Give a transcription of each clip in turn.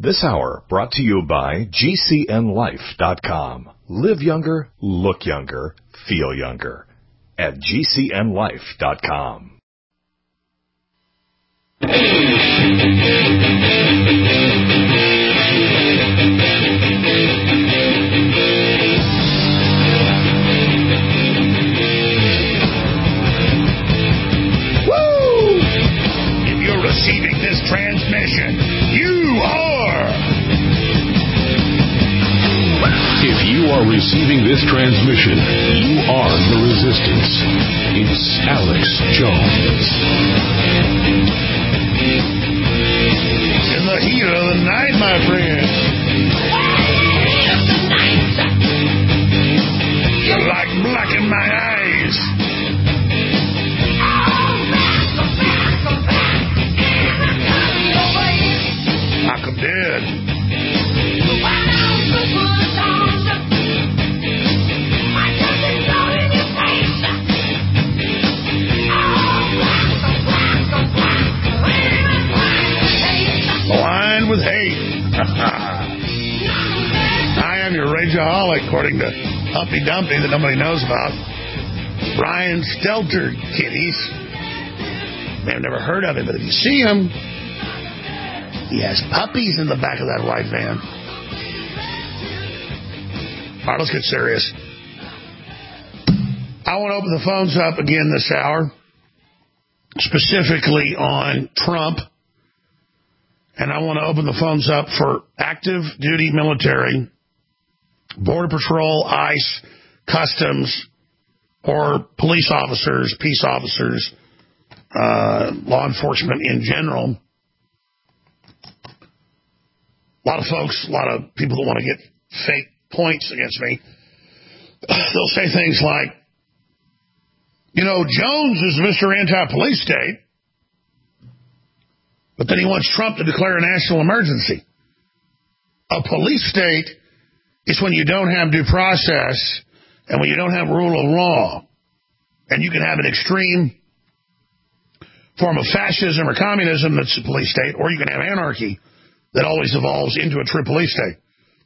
This hour brought to you by GCNLife.com. Live younger, look younger, feel younger at GCNLife.com. Woo! If you're receiving this transmission, you are. If you are receiving this transmission, you are the resistance. It's Alex Jones. In the heat of the night, my friend. You're like black in my eyes. Like I'm dead. Blind with hate. I am your rageaholic, according to Humpty Dumpty, that nobody knows about. Brian Stelter, kiddies. May have never heard of him, but if you see him, he has puppies in the back of that white van. All right, let's get serious. I want to open the phones up again this hour, specifically on Trump. And I want to open the phones up for active duty military, Border Patrol, ICE, Customs, or police officers, peace officers, law enforcement in general. A lot of folks, a lot of people that want to get fake points against me, they'll say things like, you know, Jones is Mr. Anti-Police State, but then he wants Trump to declare a national emergency. A police state is when you don't have due process and when you don't have rule of law. And you can have an extreme form of fascism or communism that's a police state, or you can have anarchy that always evolves into a true police state.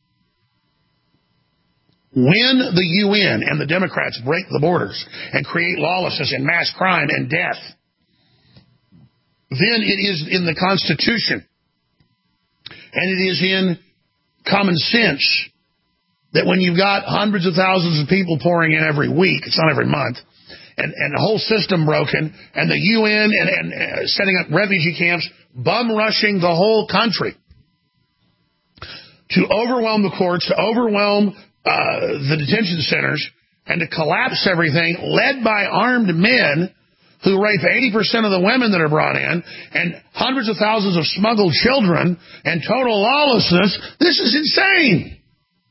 When the UN and the Democrats break the borders and create lawlessness and mass crime and death, then it is in the Constitution and it is in common sense that when you've got hundreds of thousands of people pouring in every week, it's not every month, and the whole system broken, and the UN and setting up refugee camps, bum rushing the whole country to overwhelm the courts, to overwhelm the detention centers, and to collapse everything, led by armed men who rape 80% of the women that are brought in, and hundreds of thousands of smuggled children, and total lawlessness. This is insane.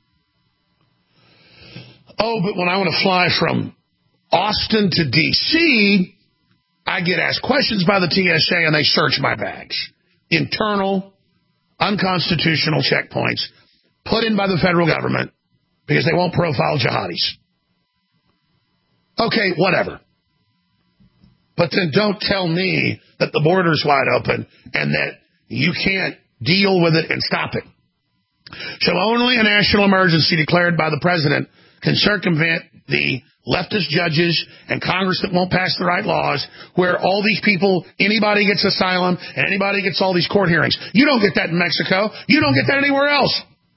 Oh, but when I want to fly from Austin to D.C., I get asked questions by the TSA, and they search my bags. Internal, unconstitutional checkpoints put in by the federal government because they won't profile jihadis. Okay, whatever. But then don't tell me that the border's wide open and that you can't deal with it and stop it. So only a national emergency declared by the president can circumvent the leftist judges and Congress that won't pass the right laws, where all these people, anybody gets asylum and anybody gets all these court hearings. You don't get that in Mexico. You don't get that anywhere else.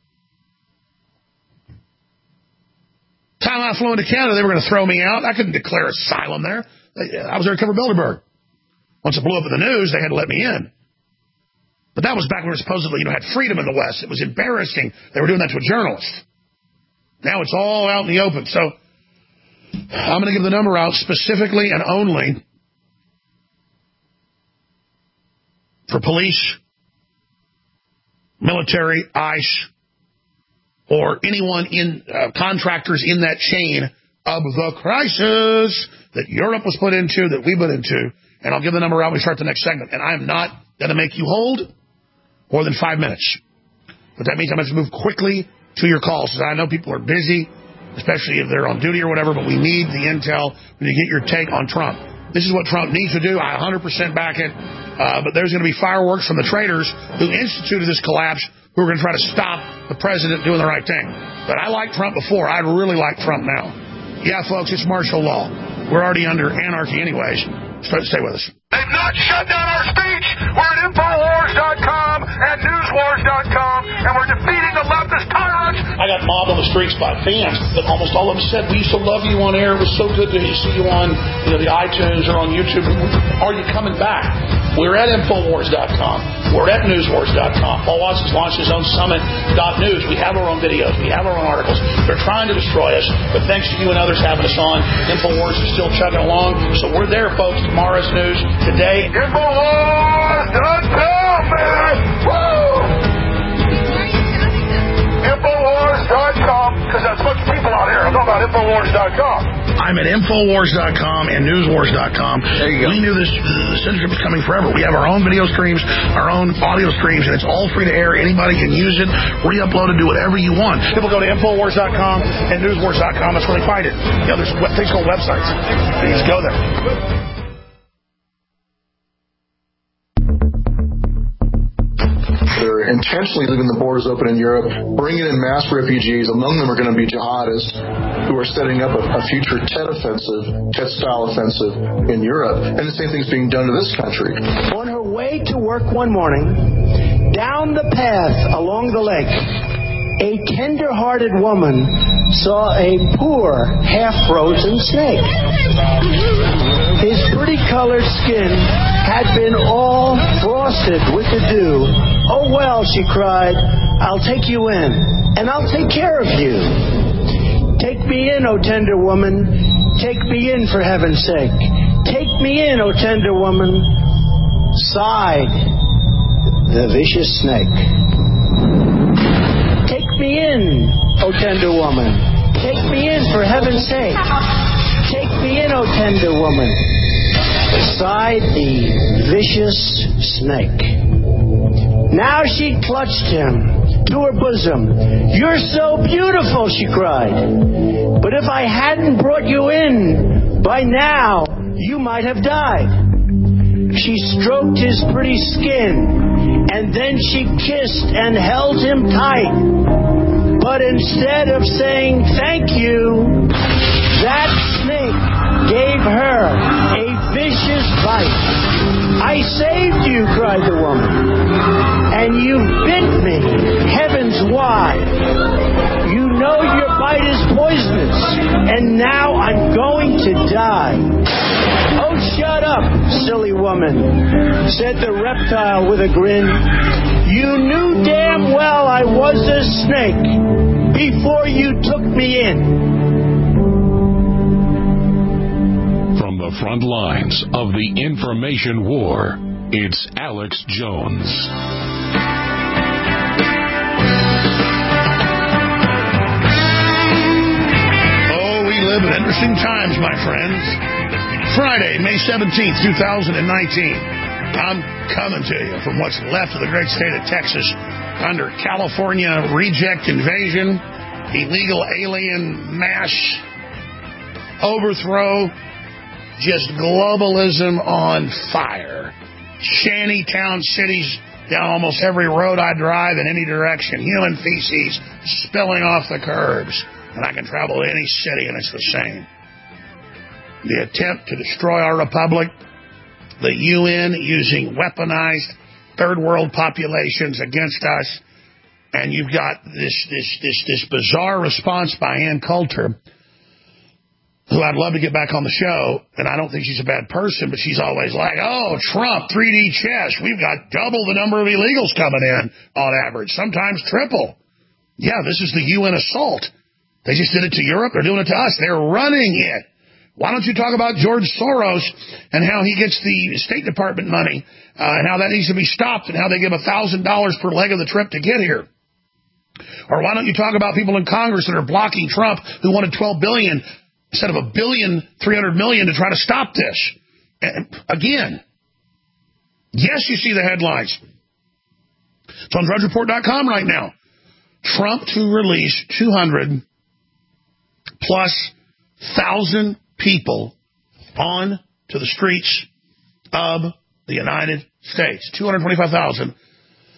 Time I flew into Canada, they were going to throw me out. I couldn't declare asylum there. I was there to cover Bilderberg. Once it blew up in the news, they had to let me in. But that was back when we supposedly, had freedom in the West. It was embarrassing. They were doing that to a journalist. Now it's all out in the open. So I'm going to give the number out specifically and only for police, military, ICE, or anyone in contractors in that chain of the crisis that Europe was put into, that we put into. And I'll give the number out when we start the next segment. And I am not going to make you hold more than 5 minutes. But that means I'm going to move quickly to your calls. I know people are busy, especially if they're on duty or whatever, but we need the intel. We need to get your take on Trump. This is what Trump needs to do. I 100% back it. But there's going to be fireworks from the traitors who instituted this collapse who are going to try to stop the president doing the right thing. But I liked Trump before. I really like Trump now. Yeah, folks, it's martial law. We're already under anarchy anyways. Stay with us. They've not shut down our speech. We're at Infowars.com and Newswars.com, and we're defeating the leftist tyrants. I got mobbed on the streets by fans that almost all of them said, we used to love you on air. It was so good to see you on the iTunes or on YouTube. Are you coming back? We're at Infowars.com. We're at Newswars.com. Paul Watson's launched his own Summit.news. We have our own videos. We have our own articles. They're trying to destroy us, but thanks to you and others having us on, Infowars is still chugging along. So we're there, folks. Tomorrow's news. Today, Infowars.com, man! Woo! Infowars.com, because that's a bunch of people out here. I'm talking about Infowars.com. I'm at Infowars.com and Newswars.com. There you go. We knew this censorship was coming forever. We have our own video streams, our own audio streams, and it's all free to air. Anybody can use it, re-upload it, do whatever you want. People go to Infowars.com and Newswars.com. That's where they find it. There's things called websites. You just go there. They're intentionally leaving the borders open in Europe, bringing in mass refugees. Among them are going to be jihadists who are setting up a future Tet-style offensive in Europe. And the same thing's being done to this country. On her way to work one morning, down the path along the lake, a tender-hearted woman saw a poor, half-frozen snake. His pretty-colored skin had been all frosted with the dew. Oh, well, she cried, I'll take you in, and I'll take care of you. Take me in, O tender woman. Take me in, for heaven's sake. Take me in, O tender woman. Sighed the vicious snake. Take me in, O tender woman. Take me in, for heaven's sake. Take me in, O tender woman. Sighed the vicious snake. Now she clutched him to her bosom. You're so beautiful, she cried. But if I hadn't brought you in, by now you might have died. She stroked his pretty skin, and then she kissed and held him tight. But instead of saying thank you, that snake gave her a vicious bite. I saved you, cried the woman, and you bit me. Heavens, why? You know your bite is poisonous, and now I'm going to die. Oh, shut up, silly woman, said the reptile with a grin. You knew damn well I was a snake before you took me in. From the front lines of the information war, it's Alex Jones. Oh, we live in interesting times, my friends. Friday, May 17th, 2019. I'm coming to you from what's left of the great state of Texas under California reject invasion, illegal alien mass overthrow, just globalism on fire. Shantytown cities down almost every road I drive in any direction. Human feces spilling off the curbs. And I can travel to any city and it's the same. The attempt to destroy our republic, the UN using weaponized third world populations against us, and you've got this bizarre response by Ann Coulter, who I'd love to get back on the show, and I don't think she's a bad person, but she's always like, oh, Trump, 3D chess, we've got double the number of illegals coming in on average, sometimes triple. Yeah, this is the UN assault. They just did it to Europe, they're doing it to us, they're running it. Why don't you talk about George Soros and how he gets the State Department money and how that needs to be stopped and how they give $1,000 per leg of the trip to get here? Or why don't you talk about people in Congress that are blocking Trump who wanted $12 billion instead of $1.3 billion to try to stop this? And again, yes, you see the headlines. It's on DrudgeReport.com right now. Trump to release 200+ thousand people on to the streets of the United States. 225,000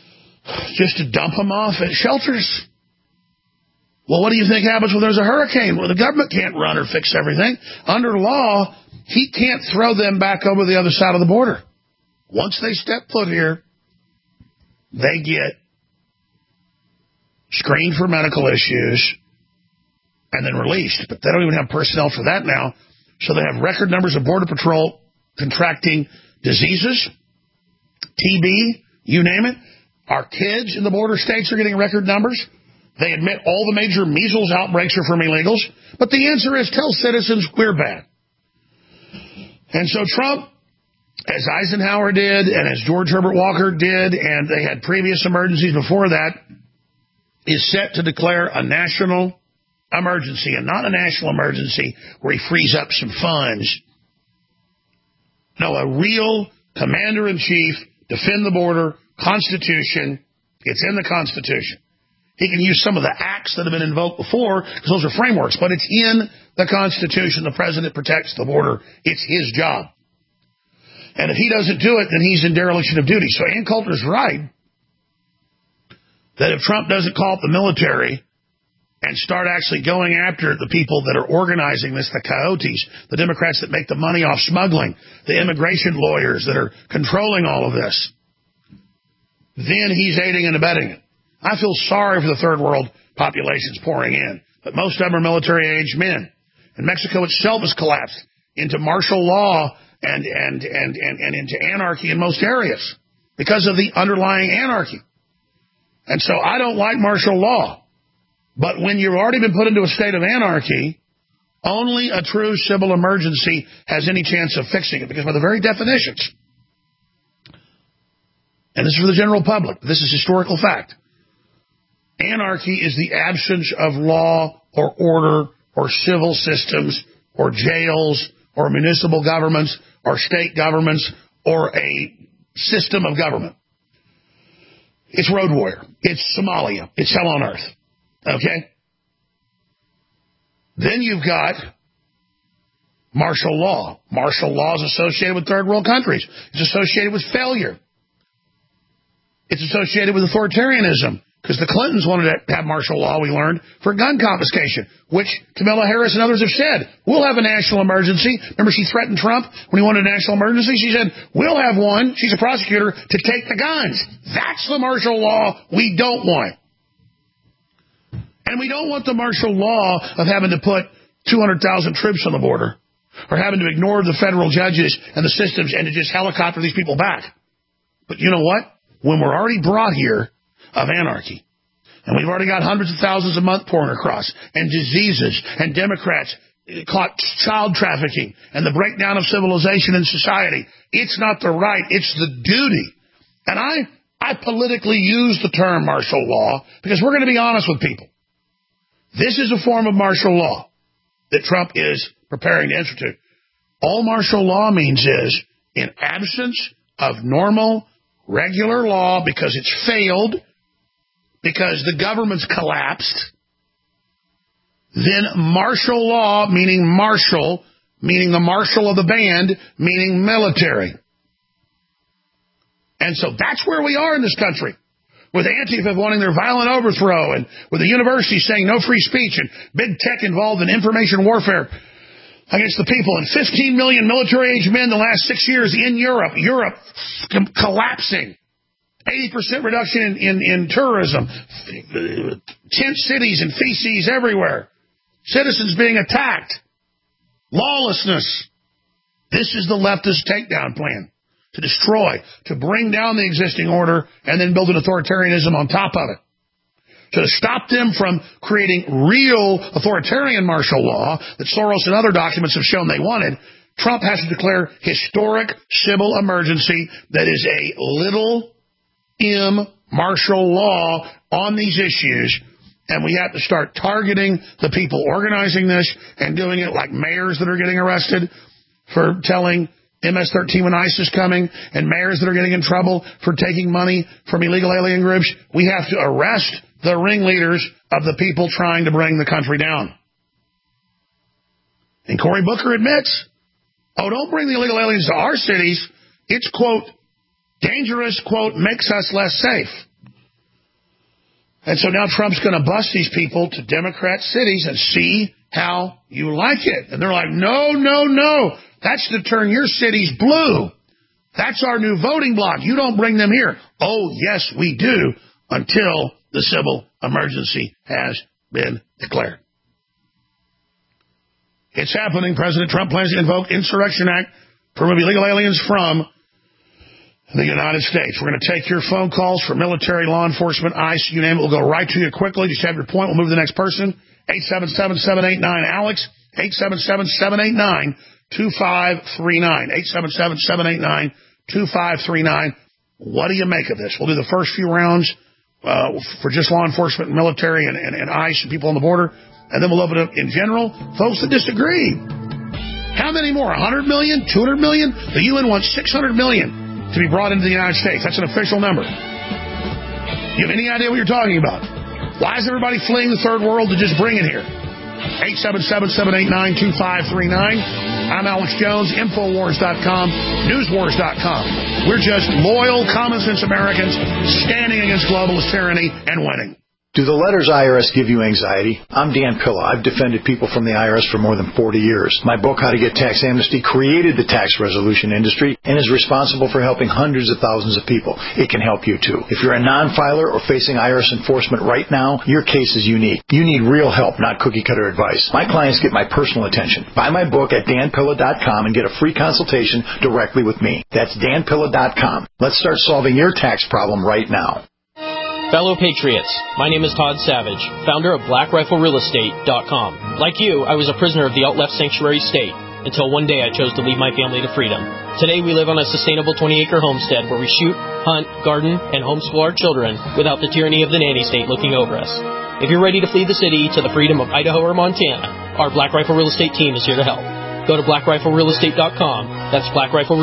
just to dump them off at shelters. Well, what do you think happens when there's a hurricane? Well, the government can't run or fix everything. Under law, he can't throw them back over the other side of the border. Once they step foot here, they get screened for medical issues and then released. But they don't even have personnel for that now. So they have record numbers of Border Patrol contracting diseases, TB, you name it. Our kids in the border states are getting record numbers. They admit all the major measles outbreaks are from illegals. But the answer is tell citizens we're bad. And so Trump, as Eisenhower did and as George Herbert Walker did, and they had previous emergencies before that, is set to declare a national emergency, and not a national emergency where he frees up some funds. No, a real commander-in-chief, defend the border, Constitution. It's in the Constitution. He can use some of the acts that have been invoked before, because those are frameworks, but it's in the Constitution. The president protects the border. It's his job. And if he doesn't do it, then he's in dereliction of duty. So Ann Coulter's right that if Trump doesn't call up the military and start actually going after the people that are organizing this, the coyotes, the Democrats that make the money off smuggling, the immigration lawyers that are controlling all of this, then he's aiding and abetting it. I feel sorry for the third world populations pouring in, but most of them are military-aged men. And Mexico itself has collapsed into martial law and into anarchy in most areas because of the underlying anarchy. And so I don't like martial law. But when you've already been put into a state of anarchy, only a true civil emergency has any chance of fixing it, because by the very definitions, and this is for the general public, this is historical fact, anarchy is the absence of law or order or civil systems or jails or municipal governments or state governments or a system of government. It's Road Warrior. It's Somalia. It's hell on earth. Okay? Then you've got martial law. Martial law is associated with third world countries. It's associated with failure. It's associated with authoritarianism, because the Clintons wanted to have martial law, we learned, for gun confiscation, which Kamala Harris and others have said, we'll have a national emergency. Remember, she threatened Trump when he wanted a national emergency? She said, we'll have one, she's a prosecutor, to take the guns. That's the martial law we don't want. And we don't want the martial law of having to put 200,000 troops on the border, or having to ignore the federal judges and the systems and to just helicopter these people back. But you know what? When we're already brought here of anarchy, and we've already got hundreds of thousands a month pouring across, and diseases, and Democrats caught child trafficking, and the breakdown of civilization and society, it's not the right, it's the duty. And I politically use the term martial law because we're going to be honest with people. This is a form of martial law that Trump is preparing to institute. All martial law means is, in absence of normal, regular law, because it's failed, because the government's collapsed, then martial law, meaning martial, meaning the marshal of the band, meaning military. And so that's where we are in this country, with Antifa wanting their violent overthrow, and with the university saying no free speech, and big tech involved in information warfare against the people, and 15 million military-aged men in the last 6 years in Europe collapsing, 80% reduction in tourism, tent cities and feces everywhere, citizens being attacked, lawlessness. This is the leftist takedown plan, to destroy, to bring down the existing order and then build an authoritarianism on top of it. So to stop them from creating real authoritarian martial law that Soros and other documents have shown they wanted, Trump has to declare historic civil emergency that is a little M martial law on these issues, and we have to start targeting the people organizing this and doing it, like mayors that are getting arrested for telling MS-13 when ICE is coming, and mayors that are getting in trouble for taking money from illegal alien groups. We have to arrest the ringleaders of the people trying to bring the country down. And Cory Booker admits, don't bring the illegal aliens to our cities. It's, quote, dangerous, quote, makes us less safe. And so now Trump's going to bus these people to Democrat cities and see how you like it. And they're like, no. That's to turn your cities blue. That's our new voting bloc. You don't bring them here. Oh, yes, we do, until the civil emergency has been declared. It's happening. President Trump plans to invoke Insurrection Act to remove illegal aliens from the United States. We're going to take your phone calls for military, law enforcement, ICE, you name it. We'll go right to you quickly. Just have your point. We'll move to the next person. 877-789-ALEX. 877-789-2539. 877-789-2539. What do you make of this? We'll do the first few rounds for just law enforcement and military and ICE and people on the border. And then we'll open it up in general. Folks that disagree. How many more? 100 million? 200 million? The UN wants 600 million to be brought into the United States. That's an official number. You have any idea what you're talking about? Why is everybody fleeing the third world to just bring it here? 877-789-2539. I'm Alex Jones, Infowars.com, Newswars.com. We're just loyal, common-sense Americans standing against globalist tyranny and winning. Do the letters IRS give you anxiety? I'm Dan Pilla. I've defended people from the IRS for more than 40 years. My book, How to Get Tax Amnesty, created the tax resolution industry and is responsible for helping hundreds of thousands of people. It can help you, too. If you're a non-filer or facing IRS enforcement right now, your case is unique. You need real help, not cookie-cutter advice. My clients get my personal attention. Buy my book at danpilla.com and get a free consultation directly with me. That's danpilla.com. Let's start solving your tax problem right now. Fellow Patriots, my name is Todd Savage, founder of BlackRifleRealEstate.com. Like you, I was a prisoner of the alt-left sanctuary state until one day I chose to lead my family to freedom. Today we live on a sustainable 20-acre homestead where we shoot, hunt, garden, and homeschool our children without the tyranny of the nanny state looking over us. If you're ready to flee the city to the freedom of Idaho or Montana, our Black Rifle Real Estate team is here to help. Go to BlackRifleRealEstate.com. That's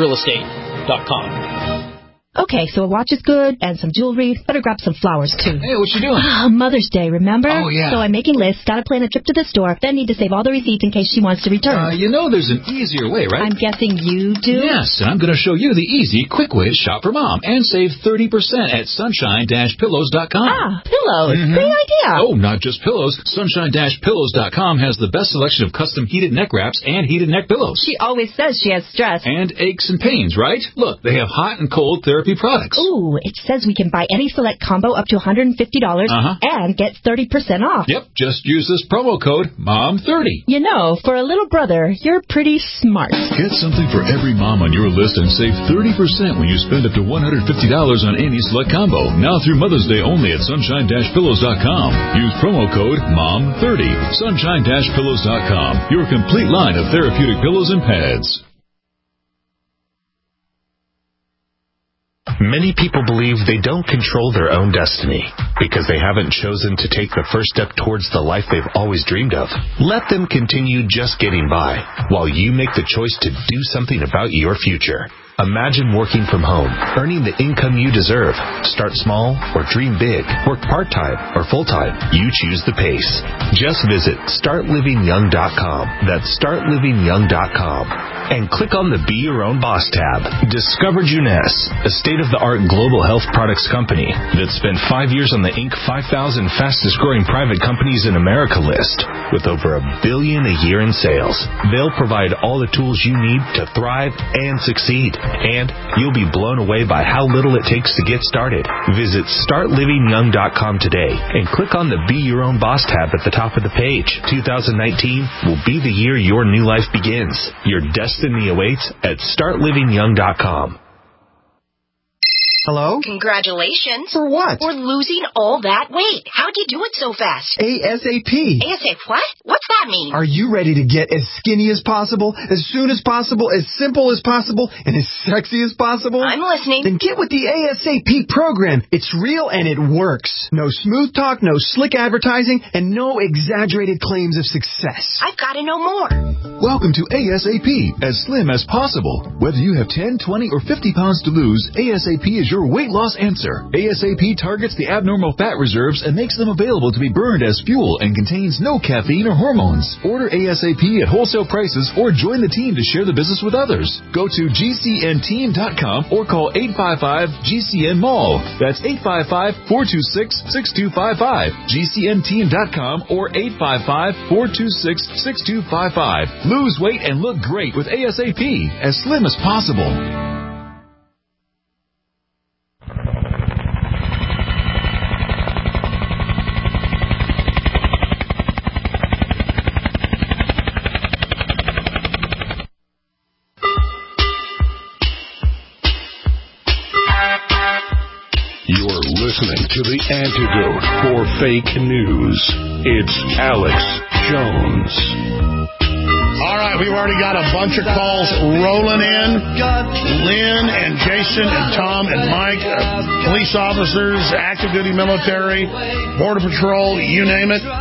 BlackRifleRealEstate.com. Okay, so a watch is good, and some jewelry. Better grab some flowers, too. Hey, what you doing? Mother's Day, remember? Oh, yeah. So I'm making lists, gotta plan a trip to the store, then need to save all the receipts in case she wants to return. There's an easier way, right? I'm guessing you do? Yes, and I'm going to show you the easy, quick way to shop for Mom and save 30% at sunshine-pillows.com. Ah, pillows. Great idea. Oh, not just pillows. Sunshine-pillows.com has the best selection of custom heated neck wraps and heated neck pillows. She always says she has stress. And aches and pains, right? Look, they have hot and cold therapy products. Ooh, it says we can buy any select combo up to $150 and get 30% off. Yep, just use this promo code MOM30. You know, for a little brother, you're pretty smart. Get something for every mom on your list and save 30% when you spend up to $150 on any select combo. Now through Mother's Day only at sunshine-pillows.com. Use promo code MOM30. Sunshine-pillows.com. Your complete line of therapeutic pillows and pads. Many people believe they don't control their own destiny because they haven't chosen to take the first step towards the life they've always dreamed of. Let them continue just getting by while you make the choice to do something about your future. Imagine working from home, earning the income you deserve. Start small or dream big. Work part-time or full-time. You choose the pace. Just visit StartLivingYoung.com. That's StartLivingYoung.com. And click on the Be Your Own Boss tab. Discover Juness, a state-of-the-art global health products company that spent 5 years on the Inc. 5,000 fastest-growing private companies in America list with over $1 billion a year in sales. They'll provide all the tools you need to thrive and succeed. And you'll be blown away by how little it takes to get started. Visit StartLivingYoung.com today and click on the Be Your Own Boss tab at the top of the page. 2019 will be the year your new life begins. Your destiny awaits at StartLivingYoung.com. Hello? Congratulations. For what? For losing all that weight. How'd you do it so fast? ASAP. ASAP what? What's that mean? Are you ready to get as skinny as possible, as soon as possible, as simple as possible, and as sexy as possible? I'm listening. Then get with the ASAP program. It's real and it works. No smooth talk, no slick advertising, and no exaggerated claims of success. I've got to know more. Welcome to ASAP, as slim as possible. Whether you have 10, 20, or 50 pounds to lose, ASAP is is your weight loss answer. ASAP targets the abnormal fat reserves and makes them available to be burned as fuel and contains no caffeine or hormones. Order ASAP at wholesale prices or join the team to share the business with others. Go to GCNteam.com or call 855-GCN-MALL. That's 855-426-6255. GCNteam.com or 855-426-6255. Lose weight and look great with ASAP, as slim as possible. You're listening to the antidote for fake news. It's Alex Jones. All right, we've already got a bunch of calls rolling in. Lynn and Jason and Tom and Mike, police officers, active duty military, Border Patrol, you name it.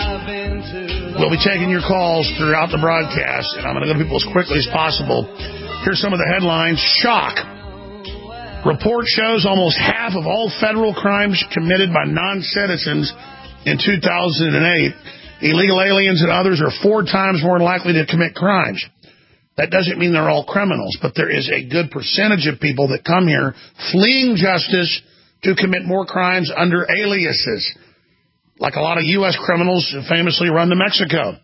We'll be taking your calls throughout the broadcast, and I'm going to go to people as quickly as possible. Here's some of the headlines. Shock. Report shows almost half of all federal crimes committed by non-citizens in 2008. Illegal aliens and others are 4 times more likely to commit crimes. That doesn't mean they're all criminals, but there is a good percentage of people that come here fleeing justice to commit more crimes under aliases, like a lot of U.S. criminals famously run to Mexico.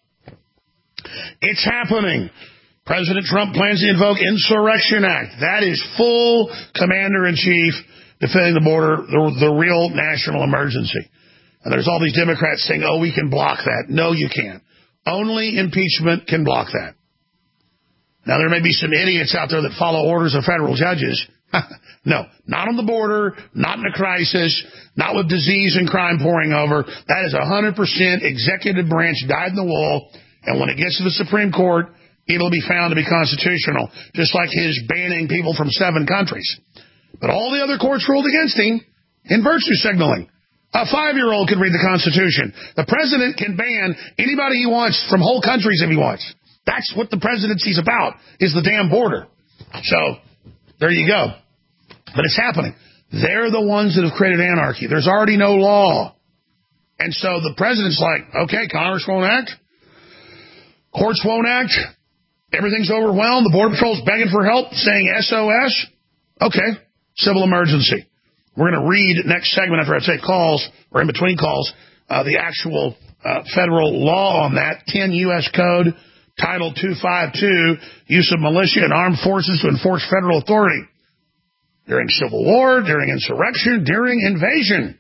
It's happening. President Trump plans to invoke Insurrection Act. That is full commander-in-chief defending the border, the real national emergency. And there's all these Democrats saying, oh, we can block that. No, you can't. Only impeachment can block that. Now, there may be some idiots out there that follow orders of federal judges. No, not on the border, not in a crisis, not with disease and crime pouring over. That is 100% executive branch dyed-in-the-wool. And when it gets to the Supreme Court, it'll be found to be constitutional, just like his banning people from 7 countries. But all the other courts ruled against him in virtue signaling. A 5-year-old can read the Constitution. The president can ban anybody he wants from whole countries if he wants. That's what the presidency's about, is the damn border. So, there you go. But it's happening. They're the ones that have created anarchy. There's already no law. And so the president's like, okay, Congress won't act. Courts won't act. Everything's overwhelmed. The Border Patrol's begging for help, saying SOS. Okay, civil emergency. We're going to read next segment after I take calls, or in between calls, the actual federal law on that. 10 U.S. Code, Title 252, use of militia and armed forces to enforce federal authority during civil war, during insurrection, during invasion.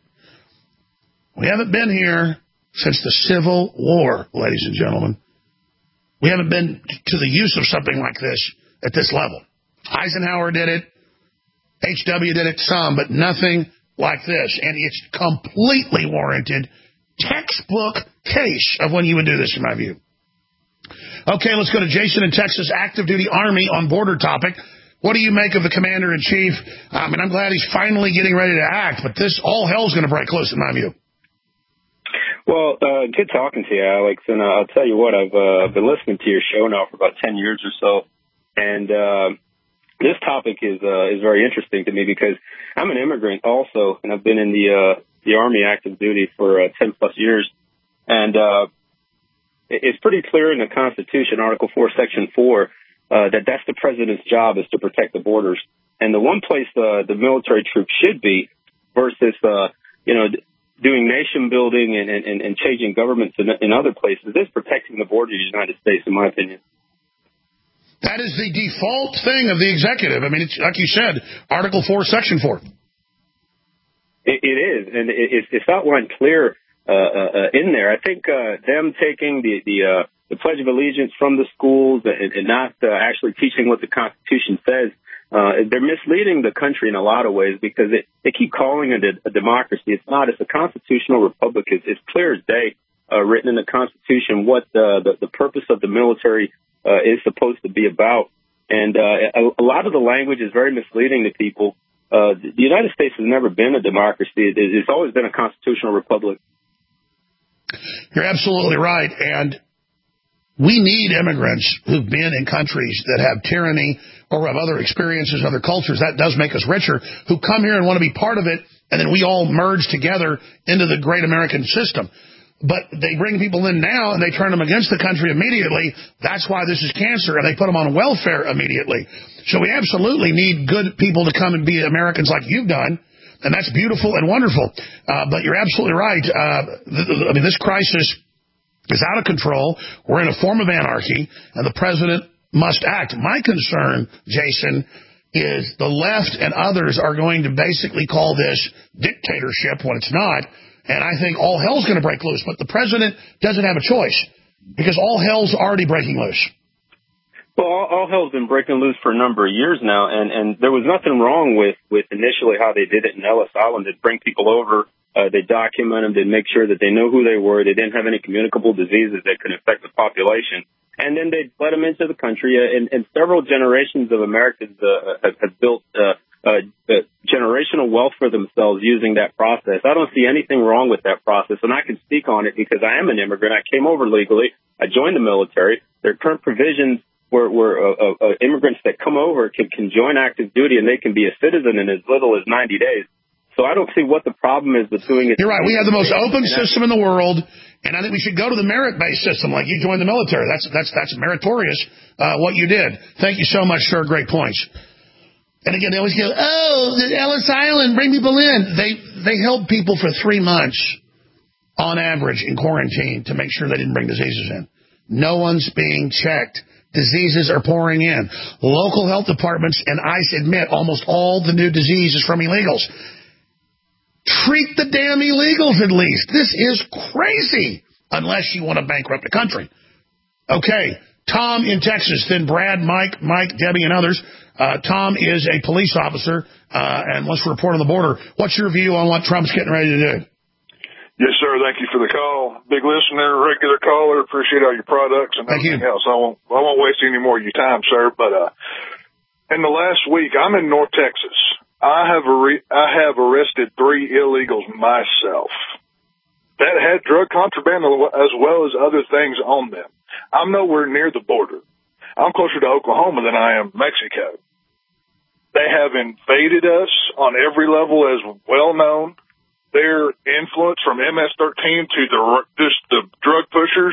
We haven't been here since the Civil War, ladies and gentlemen. We haven't been to the use of something like this at this level. Eisenhower did it. HW did it some, but nothing like this. And it's completely warranted. Textbook case of when you would do this, in my view. Okay, let's go to Jason in Texas, active duty Army on border topic. What do you make of the commander-in-chief? I'm glad he's finally getting ready to act, but this, all hell's going to break loose, in my view. Well, good talking to you, Alex. And I'll tell you what, I've been listening to your show now for about 10 years or so. And this topic is very interesting to me because I'm an immigrant also, and I've been in the Army active duty for 10 plus years. And it's pretty clear in the Constitution, Article 4, Section 4, that that's the president's job is to protect the borders. And the one place the military troops should be versus, doing nation building and changing governments in other places is protecting the border of the United States, in my opinion. That is the default thing of the executive. I mean, it's, like you said, Article 4, Section 4. It is, and it's outlined clear in there. I think them taking the Pledge of Allegiance from the schools and not actually teaching what the Constitution says, they're misleading the country in a lot of ways because they keep calling it a democracy. It's not. It's a constitutional republic. It's clear as day, written in the Constitution, what the purpose of the military is supposed to be about. And a lot of the language is very misleading to people. The United States has never been a democracy. It's always been a constitutional republic. You're absolutely right. And We need immigrants who've been in countries that have tyranny or have other experiences, other cultures. That does make us richer, who come here and want to be part of it, and then we all merge together into the great American system. But they bring people in now, and they turn them against the country immediately. That's why this is cancer, and they put them on welfare immediately. So we absolutely need good people to come and be Americans like you've done, and that's beautiful and wonderful. But you're absolutely right. I mean, this crisis is out of control. We're in a form of anarchy, and the president must act. My concern, Jason, is the left and others are going to basically call this dictatorship when it's not, and I think all hell's going to break loose. But the president doesn't have a choice, because all hell's already breaking loose. Well, all hell's been breaking loose for a number of years now, and there was nothing wrong with initially how they did it in Ellis Island. They'd bring people over. They document them. They'd make sure that they know who they were. They didn't have any communicable diseases that could affect the population. And then they'd let them into the country. And several generations of Americans have built generational wealth for themselves using that process. I don't see anything wrong with that process, and I can speak on it because I am an immigrant. I came over legally. I joined the military. There are current provisions where immigrants that come over can join active duty, and they can be a citizen in as little as 90 days. So I don't see what the problem is with doing it. You're right. We have the most open system in the world, and I think we should go to the merit-based system like you joined the military. That's meritorious, what you did. Thank you so much, sir. Great points. And again, they always go, Ellis Island, bring people in. They held people for 3 months on average in quarantine to make sure they didn't bring diseases in. No one's being checked. Diseases are pouring in. Local health departments and ICE admit almost all the new disease is from illegals. Treat the damn illegals at least. This is crazy, unless you want to bankrupt the country. Okay, Tom in Texas, then Brad, Mike, Debbie, and others. Tom is a police officer and wants to report on the border. What's your view on what Trump's getting ready to do? Yes, sir. Thank you for the call. Big listener, regular caller. Appreciate all your products and everything else. I won't waste any more of your time, sir. But in the last week, I'm in North Texas. I have arrested 3 illegals myself that had drug contraband as well as other things on them. I'm nowhere near the border. I'm closer to Oklahoma than I am Mexico. They have invaded us on every level, as well known. Their influence from MS-13 to the drug pushers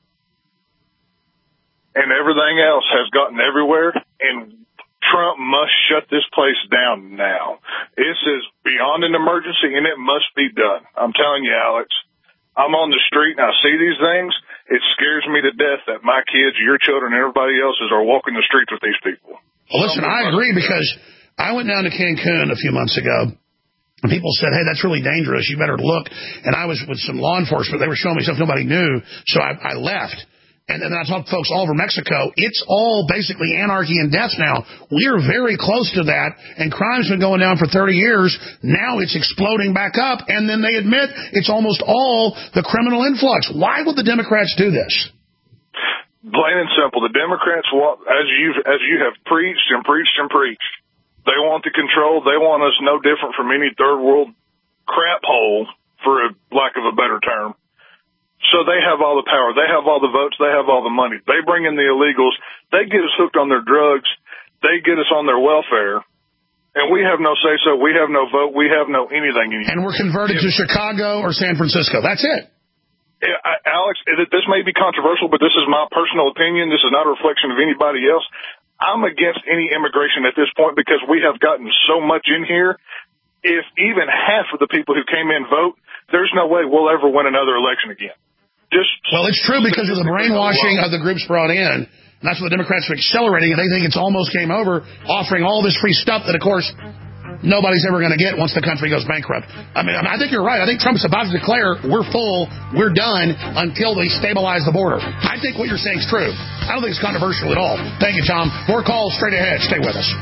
and everything else has gotten everywhere, and Trump must shut this place down now. This is beyond an emergency, and it must be done. I'm telling you, Alex, I'm on the street and I see these things. It scares me to death that my kids, your children, and everybody else's are walking the streets with these people. Well, listen, I agree, because I went down to Cancun a few months ago, and people said, hey, that's really dangerous. You better look. And I was with some law enforcement. They were showing me stuff nobody knew, so I left. And then I talked to folks all over Mexico. It's all basically anarchy and death now. We're very close to that, and crime's been going down for 30 years. Now it's exploding back up, and then they admit it's almost all the criminal influx. Why would the Democrats do this? Plain and simple. The Democrats want, as you have preached and preached and preached, they want the control. They want us no different from any third world crap hole, for a lack of a better term. So they have all the power. They have all the votes. They have all the money. They bring in the illegals. They get us hooked on their drugs. They get us on their welfare. And we have no say-so. We have no vote. We have no anything anymore. And we're converted to Chicago or San Francisco. That's it. Alex, this may be controversial, but this is my personal opinion. This is not a reflection of anybody else. I'm against any immigration at this point because we have gotten so much in here. If even half of the people who came in vote, there's no way we'll ever win another election again. Well, it's true because of the brainwashing of the groups brought in. And that's what the Democrats are accelerating, and they think it's almost game over, offering all this free stuff that, of course, nobody's ever going to get once the country goes bankrupt. I mean, I think you're right. I think Trump's about to declare we're full, we're done, until they stabilize the border. I think what you're saying is true. I don't think it's controversial at all. Thank you, Tom. More calls straight ahead. Stay with us.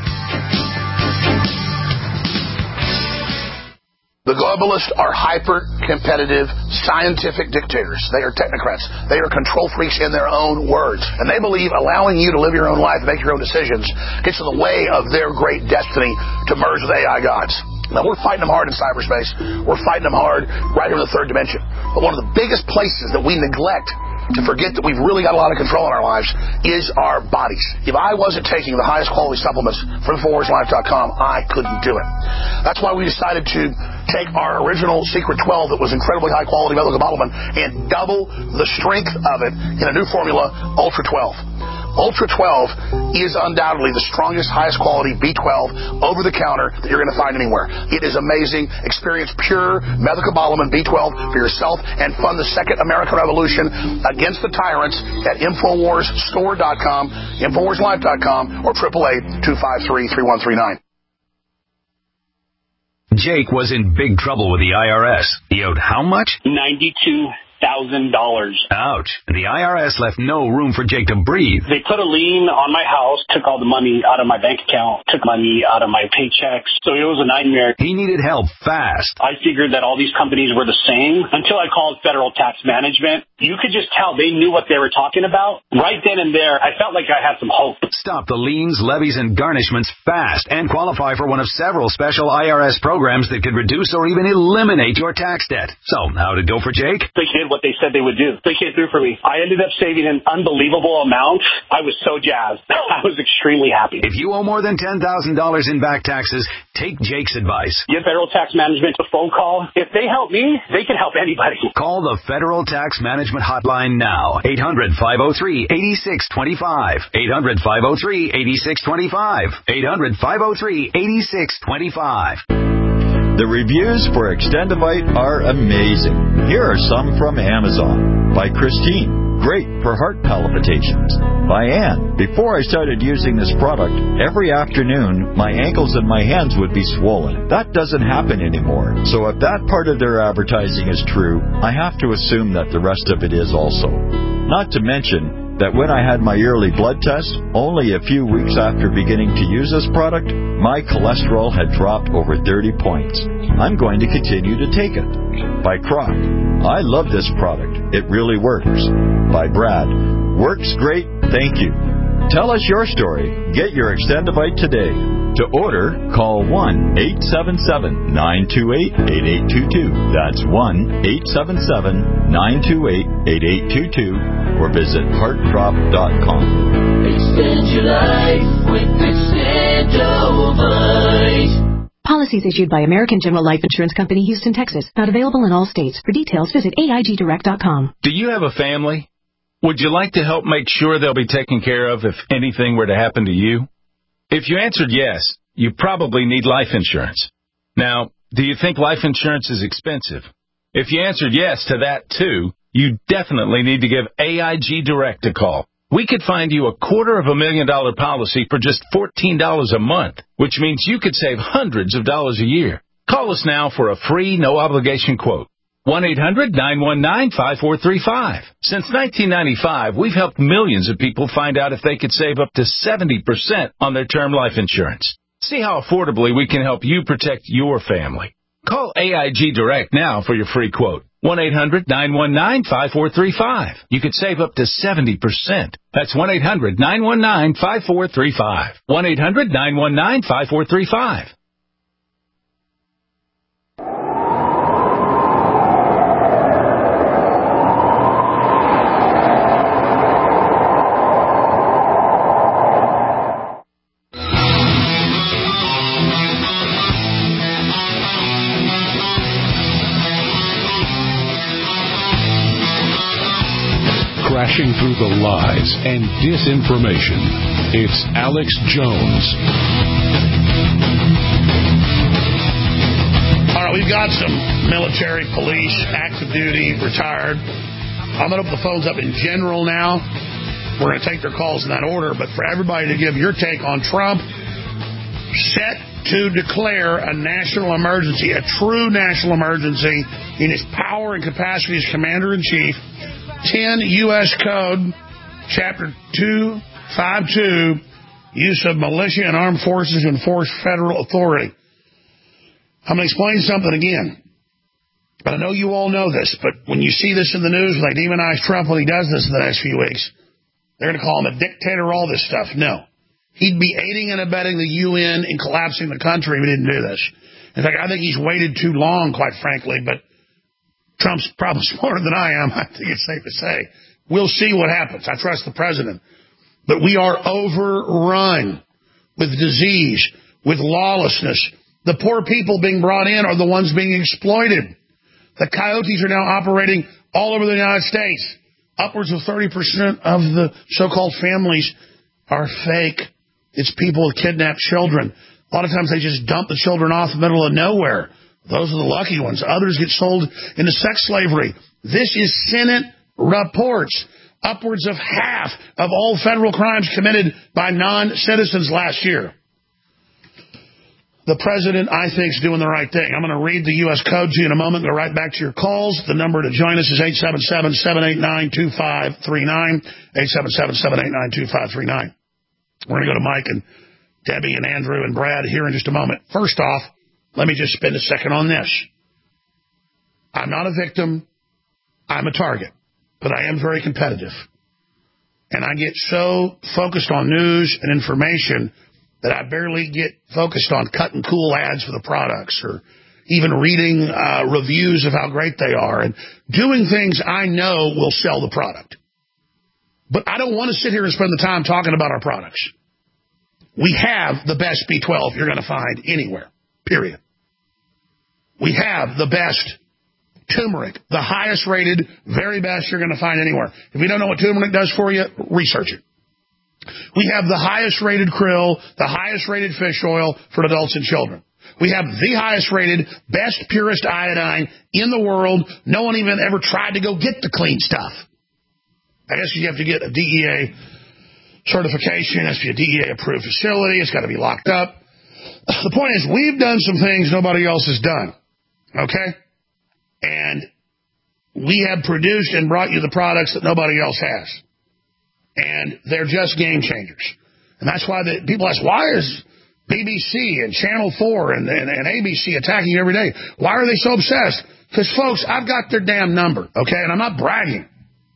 The globalists are hyper-competitive, scientific dictators. They are technocrats. They are control freaks in their own words. And they believe allowing you to live your own life, make your own decisions, gets in the way of their great destiny to merge with AI gods. Now, we're fighting them hard in cyberspace. We're fighting them hard right here in the third dimension. But one of the biggest places that we neglect to forget that we've really got a lot of control in our lives is our bodies. If I wasn't taking the highest quality supplements from InfoWarsLife.com, I couldn't do it. That's why we decided to take our original Secret 12 that was incredibly high quality methylcobalamin and double the strength of it in a new formula, Ultra 12. Ultra 12 is undoubtedly the strongest, highest quality B12 over-the-counter that you're going to find anywhere. It is amazing. Experience pure methylcobalamin B12 for yourself and fund the second American Revolution against the tyrants at InfoWarsStore.com, InfoWarsLife.com, or 888-253-3139. Jake was in big trouble with the IRS. He owed how much? $92,000. Ouch. The IRS left no room for Jake to breathe. They put a lien on my house, took all the money out of my bank account, took money out of my paychecks. So it was a nightmare. He needed help fast. I figured that all these companies were the same until I called Federal Tax Management. You could just tell they knew what they were talking about. Right then and there, I felt like I had some hope. Stop the liens, levies, and garnishments fast and qualify for one of several special IRS programs that could reduce or even eliminate your tax debt. So, how'd it go for Jake? They did what they said they would do. They came through for me. I ended up saving an unbelievable amount. I was so jazzed. I was extremely happy. If you owe more than $10,000 in back taxes, take Jake's advice. Give Federal Tax Management a phone call. If they help me, they can help anybody. Call the Federal Tax Management Hotline now. 800-503-8625. 800-503-8625. 800-503-8625. The reviews for Extendivite are amazing. Here are some from Amazon. By Christine. Great for heart palpitations. By Ann. Before I started using this product, every afternoon my ankles and my hands would be swollen. That doesn't happen anymore. So if that part of their advertising is true, I have to assume that the rest of it is also. Not to mention that when I had my yearly blood test, only a few weeks after beginning to use this product, my cholesterol had dropped over 30 points. I'm going to continue to take it. By Croc. I love this product. It really works. By Brad. Works great. Thank you. Tell us your story. Get your Extendivite today. To order, call 1-877-928-8822. That's 1-877-928-8822. Or visit heartdrop.com. Extend your life with Extendovite. Policies issued by American General Life Insurance Company, Houston, Texas. Not available in all states. For details, visit AIGdirect.com. Do you have a family? Would you like to help make sure they'll be taken care of if anything were to happen to you? If you answered yes, you probably need life insurance. Now, do you think life insurance is expensive? If you answered yes to that too, you definitely need to give AIG Direct a call. We could find you a $250,000 policy for just $14 a month, which means you could save hundreds of dollars a year. Call us now for a free, no-obligation quote. 1-800-919-5435. Since 1995, we've helped millions of people find out if they could save up to 70% on their term life insurance. See how affordably we can help you protect your family. Call AIG Direct now for your free quote. 1-800-919-5435. You could save up to 70%. That's 1-800-919-5435. 1-800-919-5435. Crashing through the lies and disinformation. It's Alex Jones. All right, we've got some military, police, active duty, retired. I'm going to open the phones up in general now. We're going to take their calls in that order, but for everybody to give your take on Trump, set to declare a national emergency, a true national emergency in his power and capacity as Commander-in-Chief. 10 U.S. Code, Chapter 252, use of militia and armed forces to enforce federal authority. I'm going to explain something again. But I know you all know this, but when you see this in the news, they demonize Trump when he does this in the next few weeks. They're going to call him a dictator, all this stuff. No. He'd be aiding and abetting the UN in collapsing the country if he didn't do this. In fact, I think he's waited too long, quite frankly, but Trump's probably smarter than I am, I think it's safe to say. We'll see what happens. I trust the president. But we are overrun with disease, with lawlessness. The poor people being brought in are the ones being exploited. The coyotes are now operating all over the United States. Upwards of 30% of the so-called families are fake. It's people with kidnapped children. A lot of times they just dump the children off in the middle of nowhere. Those are the lucky ones. Others get sold into sex slavery. This is Senate reports. Upwards of half of all federal crimes committed by non-citizens last year. The president, I think, is doing the right thing. I'm going to read the U.S. Code to you in a moment. Go right back to your calls. The number to join us is 877-789-2539, 877-789-2539. We're going to go to Mike and Debbie and Andrew and Brad here in just a moment. First off, let me just spend a second on this. I'm not a victim. I'm a target. But I am very competitive. And I get so focused on news and information that I barely get focused on cutting cool ads for the products or even reading reviews of how great they are and doing things I know will sell the product. But I don't want to sit here and spend the time talking about our products. We have the best B12 you're going to find anywhere, period. We have the best turmeric, the highest rated, very best you're going to find anywhere. If you don't know what turmeric does for you, research it. We have the highest rated krill, the highest rated fish oil for adults and children. We have the highest rated, best, purest iodine in the world. No one even ever tried to go get the clean stuff. I guess you have to get a DEA certification. It has to be a DEA approved facility. It's got to be locked up. The point is, we've done some things nobody else has done. Okay? And we have produced and brought you the products that nobody else has. And they're just game changers. And that's why people ask, why is BBC and Channel 4 and ABC attacking you every day? Why are they so obsessed? Because, folks, I've got their damn number, okay? And I'm not bragging.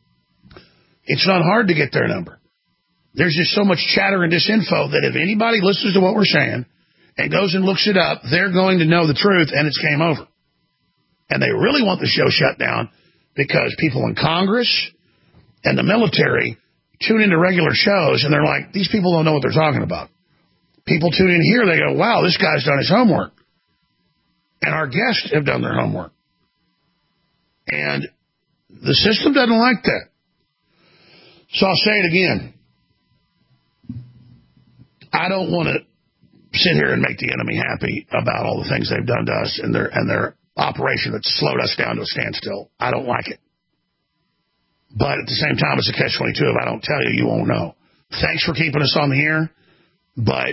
It's not hard to get their number. There's just so much chatter and disinfo that if anybody listens to what we're saying and goes and looks it up, they're going to know the truth, and it's game over. And they really want the show shut down because people in Congress and the military tune into regular shows, and they're like, these people don't know what they're talking about. People tune in here, they go, wow, this guy's done his homework. And our guests have done their homework. And the system doesn't like that. So I'll say it again. I don't want to sit here and make the enemy happy about all the things they've done to us and their operation that slowed us down to a standstill. I don't like it. But at the same time, it's a catch-22. If I don't tell you, you won't know. Thanks for keeping us on the air, but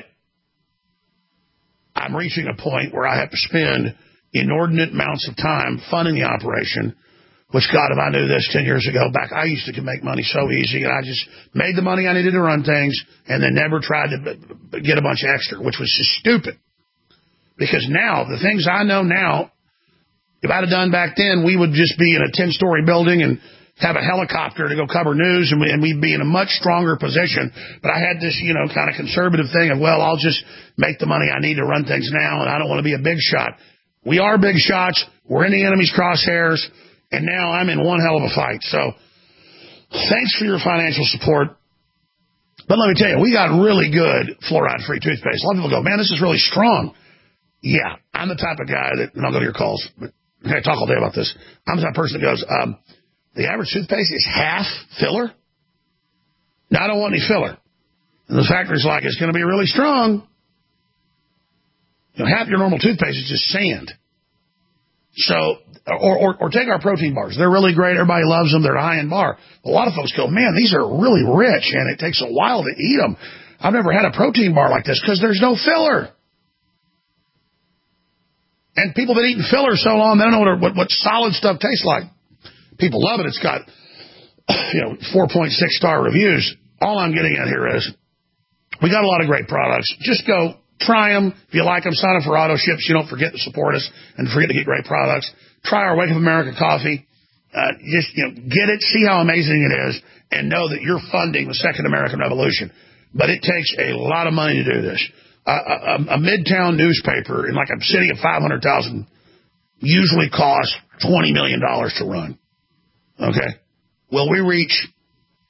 I'm reaching a point where I have to spend inordinate amounts of time funding the operation, which, God, if I knew this 10 years ago back, I used to make money so easy, and I just made the money I needed to run things and then never tried to get a bunch of extra, which was just stupid. Because now, the things I know now, if I'd have done back then, we would just be in a 10-story building and have a helicopter to go cover news, and we'd be in a much stronger position. But I had this, kind of conservative thing of, well, I'll just make the money I need to run things now, and I don't want to be a big shot. We are big shots. We're in the enemy's crosshairs, and now I'm in one hell of a fight. So thanks for your financial support. But let me tell you, we got really good fluoride-free toothpaste. A lot of people go, man, this is really strong. Yeah, I'm the type of guy that, and I'll go to your calls, but I talk all day about this. I'm the type of person that goes, the average toothpaste is half filler? Now, I don't want any filler. And the factory's like, it's going to be really strong. Half your normal toothpaste is just sand. So, or take our protein bars. They're really great. Everybody loves them. They're high in bar. A lot of folks go, man, these are really rich, and it takes a while to eat them. I've never had a protein bar like this because there's no filler. And people that eat filler so long, they don't know what solid stuff tastes like. People love it. It's got, 4.6-star reviews. All I'm getting at here is we got a lot of great products. Just go try them. If you like them, sign up for auto ships. You don't forget to support us and forget to get great products. Try our Wake Up America coffee. Get it, see how amazing it is, and know that you're funding the Second American Revolution. But it takes a lot of money to do this. A midtown newspaper in like a city of 500,000 usually costs $20 million to run. Okay? Will we reach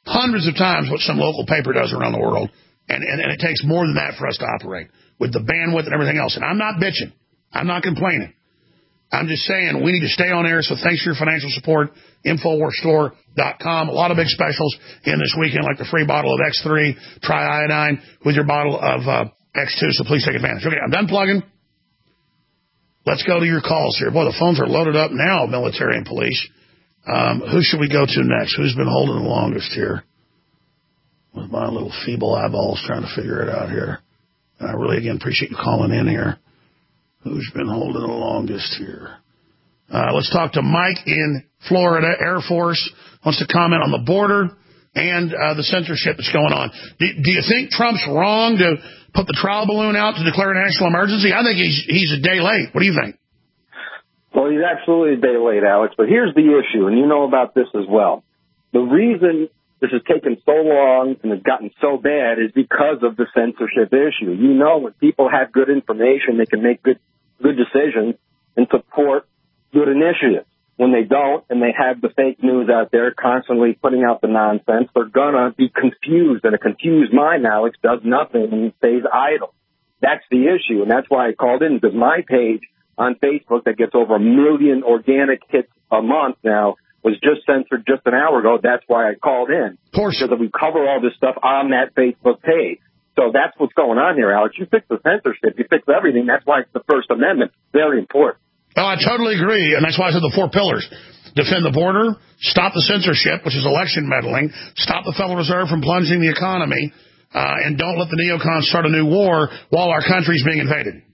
hundreds of times what some local paper does around the world, and it takes more than that for us to operate with the bandwidth and everything else. And I'm not bitching. I'm not complaining. I'm just saying we need to stay on air, so thanks for your financial support. InfoWarsStore.com. A lot of big specials in this weekend, like the free bottle of X3 triiodine with your bottle of X2, so please take advantage. Okay, I'm done plugging. Let's go to your calls here. Boy, the phones are loaded up now, military and police. Who should we go to next? Who's been holding the longest here? With my little feeble eyeballs trying to figure it out here. And I really, again, appreciate you calling in here. Who's been holding the longest here? Let's talk to Mike in Florida. Air Force wants to comment on the border and the censorship that's going on. Do you think Trump's wrong to put the trial balloon out to declare a national emergency? I think he's a day late. What do you think? Well, he's absolutely a day late, Alex. But here's the issue, and you know about this as well. The reason this has taken so long and has gotten so bad is because of the censorship issue. You know, when people have good information, they can make good decisions and support good initiatives. When they don't and they have the fake news out there constantly putting out the nonsense, they're going to be confused. And a confused mind, Alex, does nothing and stays idle. That's the issue. And that's why I called in, because my page on Facebook that gets over 1 million organic hits a month now was just censored just an hour ago. That's why I called in. Of course. Because we cover all this stuff on that Facebook page. So that's what's going on here, Alex. You fix the censorship. You fix everything. That's why it's the First Amendment. Very important. Oh, I totally agree, and that's why I said the 4 pillars. Defend the border, stop the censorship, which is election meddling, stop the Federal Reserve from plunging the economy, and don't let the neocons start a new war while our country's being invaded.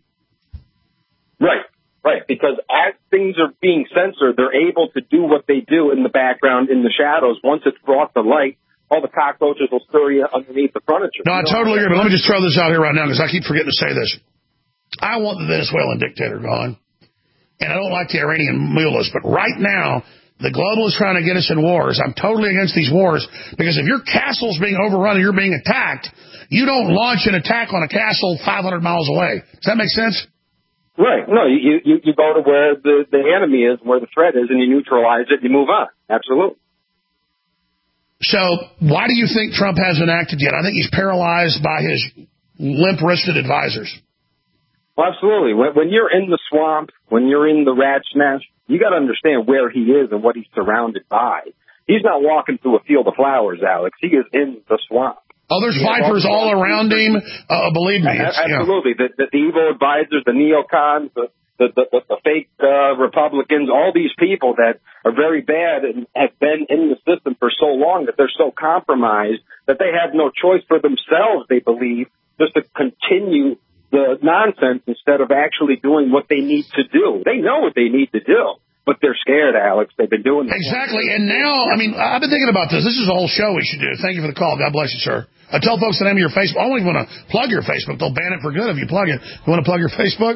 Right, because as things are being censored, they're able to do what they do in the background, in the shadows. Once it's brought to light, all the cockroaches will stir you underneath the furniture. No, I totally agree, but let me just throw this out here right now, because I keep forgetting to say this. I want the Venezuelan dictator gone. And I don't like the Iranian mullahs, but right now, the globalists trying to get us in wars. I'm totally against these wars, because if your castle's being overrun and you're being attacked, you don't launch an attack on a castle 500 miles away. Does that make sense? Right. No, you go to where the enemy is, where the threat is, and you neutralize it, you move on. Absolutely. So why do you think Trump hasn't acted yet? I think he's paralyzed by his limp-wristed advisors. Well, absolutely. When you're in the swamp, when you're in the rat's nest, you got to understand where he is and what he's surrounded by. He's not walking through a field of flowers, Alex. He is in the swamp. Oh, there's vipers all around him. Believe me. Absolutely. Yeah. The evil advisors, the neocons, the fake Republicans, all these people that are very bad and have been in the system for so long that they're so compromised that they have no choice for themselves, they believe, just to continue the nonsense instead of actually doing what they need to do. They know what they need to do, but they're scared, Alex. They've been doing this. Exactly. And now, I mean, I've been thinking about this. This is a whole show we should do. Thank you for the call. God bless you, sir. Tell folks the name of your Facebook. I don't even want to plug your Facebook. They'll ban it for good if you plug it. You want to plug your Facebook?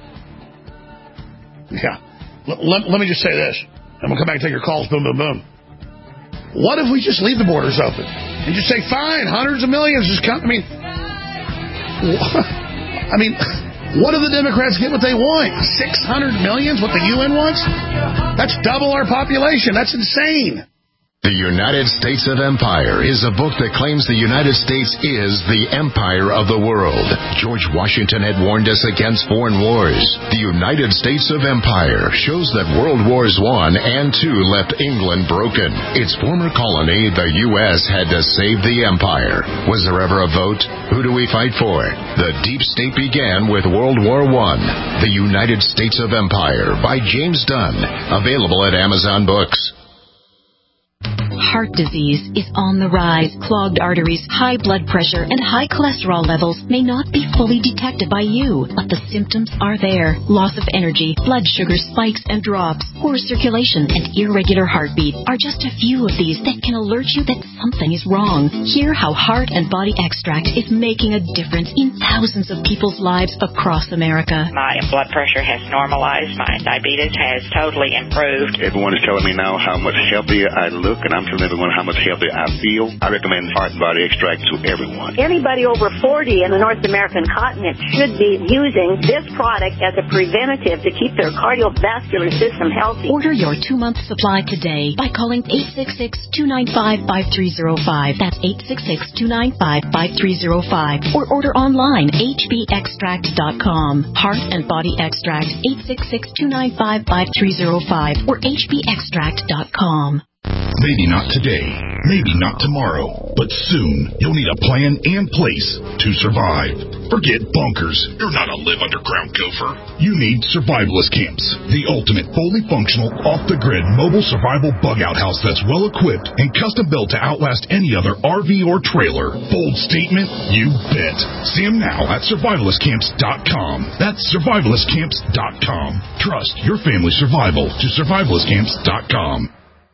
Yeah. Let me just say this. And we'll come back and take your calls. Boom, boom, boom. What if we just leave the borders open and just say, fine, hundreds of millions just come? I mean, what do the Democrats get what they want? 600 million is what the UN wants? That's double our population. That's insane. The United States of Empire is a book that claims the United States is the empire of the world. George Washington had warned us against foreign wars. The United States of Empire shows that World Wars I and II left England broken. Its former colony, the U.S., had to save the empire. Was there ever a vote? Who do we fight for? The deep state began with World War I. The United States of Empire by James Dunn. Available at Amazon Books. Heart disease is on the rise. Clogged arteries, high blood pressure, and high cholesterol levels may not be fully detected by you, but the symptoms are there. Loss of energy, blood sugar spikes and drops, poor circulation, and irregular heartbeat are just a few of these that can alert you that something is wrong. Hear how Heart and Body Extract is making a difference in thousands of people's lives across America. My blood pressure has normalized. My diabetes has totally improved. Everyone is telling me now how much healthier I look, and I'm telling everyone how much healthier I feel, I recommend Heart and Body Extract to everyone. Anybody over 40 in the North American continent should be using this product as a preventative to keep their cardiovascular system healthy. Order your 2-month supply today by calling 866-295-5305. That's 866-295-5305. Or order online, hbextract.com. Heart and Body Extract, 866-295-5305 or hbextract.com. Maybe not today, maybe not tomorrow, but soon you'll need a plan and place to survive. Forget bunkers. You're not a live underground gopher. You need survivalist camps, the ultimate fully functional, off-the-grid mobile survival bug-out house that's well-equipped and custom-built to outlast any other RV or trailer. Bold statement? You bet. See them now at survivalistcamps.com. That's survivalistcamps.com. Trust your family's survival to survivalistcamps.com.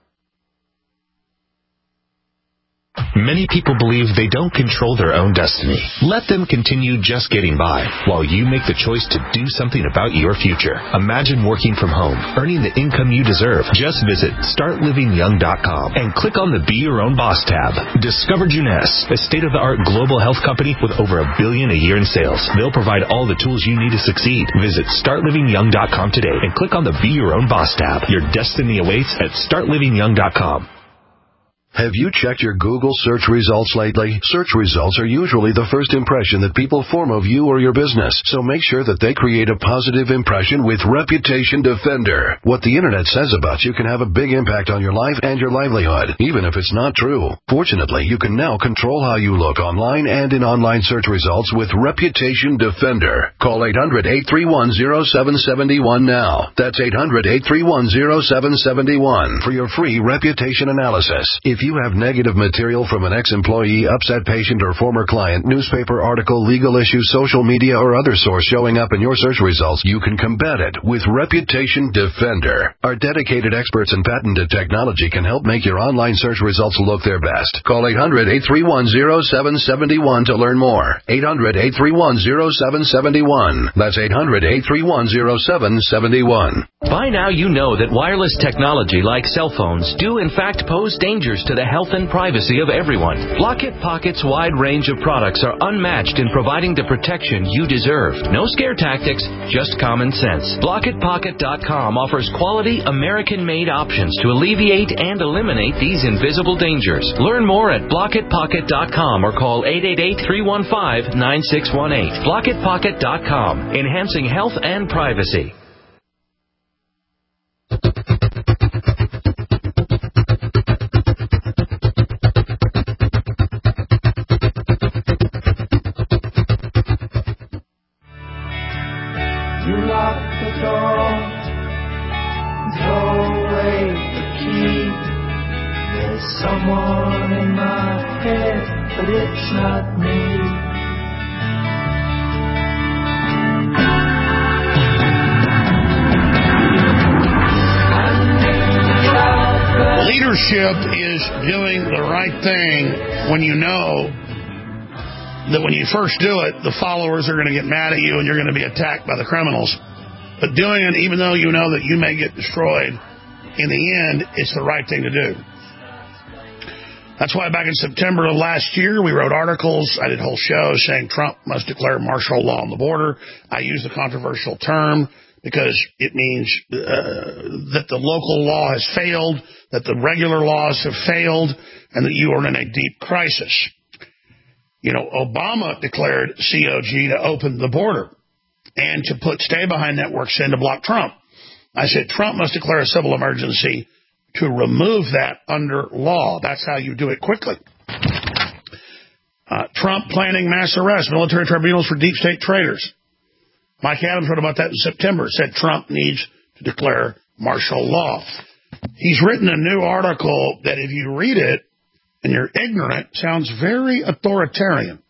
Many people believe they don't control their own destiny. Let them continue just getting by while you make the choice to do something about your future. Imagine working from home, earning the income you deserve. Just visit startlivingyoung.com and click on the Be Your Own Boss tab. Discover Juness, a state-of-the-art global health company with over $1 billion a year in sales. They'll provide all the tools you need to succeed. Visit startlivingyoung.com today and click on the Be Your Own Boss tab. Your destiny awaits at startlivingyoung.com. Have you checked your Google search results lately? Search results are usually the first impression that people form of you or your business, so make sure that they create a positive impression with Reputation Defender. What the internet says about you can have a big impact on your life and your livelihood, even if it's not true. Fortunately, you can now control how you look online and in online search results with Reputation Defender. Call 800-831-0771 now. That's 800-831-0771 for your free reputation analysis. If you have negative material from an ex-employee, upset patient, or former client, newspaper article, legal issue, social media, or other source showing up in your search results, you can combat it with Reputation Defender. Our dedicated experts in patented technology can help make your online search results look their best. Call 800-831-0771 to learn more. 800-831-0771. That's 800-831-0771. By now you know that wireless technology like cell phones do in fact pose dangers to the health and privacy of everyone. Blockit Pocket's wide range of products are unmatched in providing the protection you deserve. No scare tactics, just common sense. BlockitPocket.com offers quality American-made options to alleviate and eliminate these invisible dangers. Learn more at BlockitPocket.com or call 888-315-9618. BlockitPocket.com, enhancing health and privacy. Someone in my head, but it's not me. Leadership is doing the right thing when you know that when you first do it, the followers are going to get mad at you and you're going to be attacked by the criminals. But doing it even though you know that you may get destroyed, in the end, it's the right thing to do. That's why back in September of last year, we wrote articles. I did whole shows saying Trump must declare martial law on the border. I used the controversial term because it means that the local law has failed, that the regular laws have failed, and that you are in a deep crisis. You know, Obama declared COG to open the border and to put stay-behind networks in to block Trump. I said Trump must declare a civil emergency to remove that under law. That's how you do it quickly. Trump planning mass arrests, military tribunals for deep state traitors. Mike Adams wrote about that in September. Said Trump needs to declare martial law. He's written a new article that if you read it and you're ignorant, sounds very authoritarian.